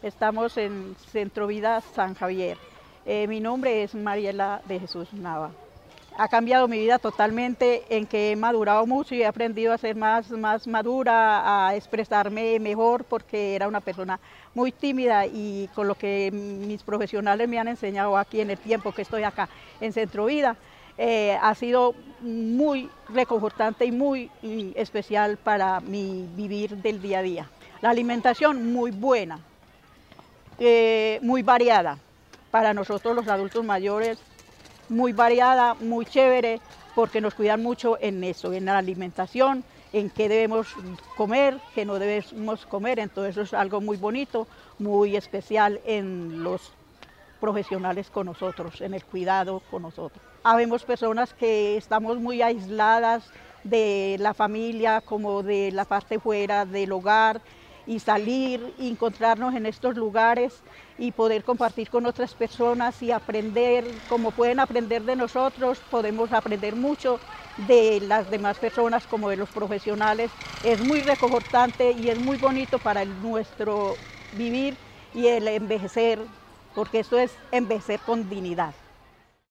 Estamos en Centro Vida San Javier. Mi nombre es Mariela de Jesús Nava. Ha cambiado mi vida totalmente en que he madurado mucho y he aprendido a ser más madura, a expresarme mejor porque era una persona muy tímida y con lo que mis profesionales me han enseñado aquí en el tiempo que estoy acá en Centro Vida, ha sido muy reconfortante y muy especial para mi vivir del día a día. La alimentación muy buena, muy variada para nosotros los adultos mayores, muy variada, muy chévere, porque nos cuidan mucho en eso, en la alimentación, en qué debemos comer, qué no debemos comer. Entonces eso es algo muy bonito, muy especial en los profesionales con nosotros, en el cuidado con nosotros. Habemos personas que estamos muy aisladas de la familia, como de la parte fuera del hogar, y salir, y encontrarnos en estos lugares y poder compartir con otras personas y aprender, como pueden aprender de nosotros, podemos aprender mucho de las demás personas como de los profesionales. Es muy reconfortante y es muy bonito para nuestro vivir y el envejecer, porque esto es envejecer con dignidad.